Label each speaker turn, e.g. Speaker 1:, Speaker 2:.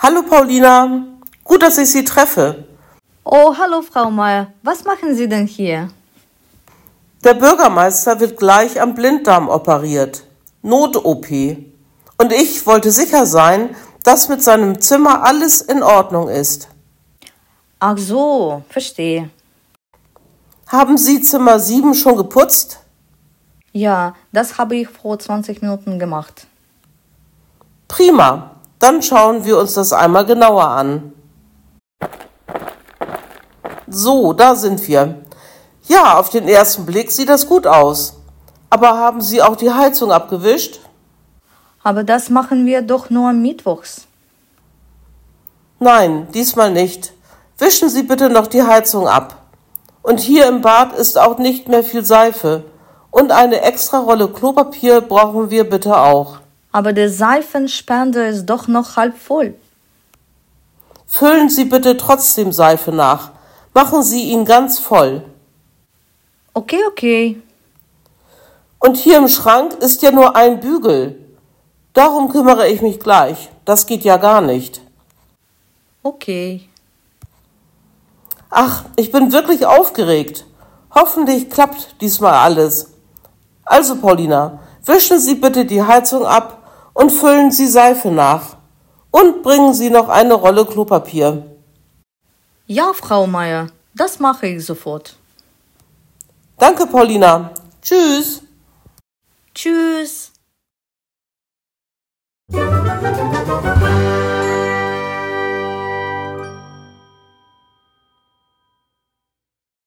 Speaker 1: Hallo Paulina, gut, dass ich Sie treffe.
Speaker 2: Oh, hallo Frau Meier, was machen Sie denn hier?
Speaker 1: Der Bürgermeister wird gleich am Blinddarm operiert. Not-OP. Und ich wollte sicher sein, dass mit seinem Zimmer alles in Ordnung ist.
Speaker 2: Ach so, verstehe.
Speaker 1: Haben Sie Zimmer 7 schon geputzt?
Speaker 2: Ja, das habe ich vor 20 Minuten gemacht.
Speaker 1: Prima, dann schauen wir uns das einmal genauer an. So, da sind wir. Ja, auf den ersten Blick sieht das gut aus. Aber haben Sie auch die Heizung abgewischt?
Speaker 2: Aber das machen wir doch nur mittwochs.
Speaker 1: Nein, diesmal nicht. Wischen Sie bitte noch die Heizung ab. Und hier im Bad ist auch nicht mehr viel Seife. Und eine extra Rolle Klopapier brauchen wir bitte auch.
Speaker 2: Aber der Seifenspender ist doch noch halb voll.
Speaker 1: Füllen Sie bitte trotzdem Seife nach. Machen Sie ihn ganz voll.
Speaker 2: Okay.
Speaker 1: Und hier im Schrank ist ja nur ein Bügel. Darum kümmere ich mich gleich. Das geht ja gar nicht.
Speaker 2: Okay.
Speaker 1: Ach, ich bin wirklich aufgeregt. Hoffentlich klappt diesmal alles. Also, Paulina, wischen Sie bitte die Heizung ab und füllen Sie Seife nach. Und bringen Sie noch eine Rolle Klopapier.
Speaker 2: Ja, Frau Meier, das mache ich sofort.
Speaker 1: Danke, Paulina. Tschüss.
Speaker 2: Tschüss.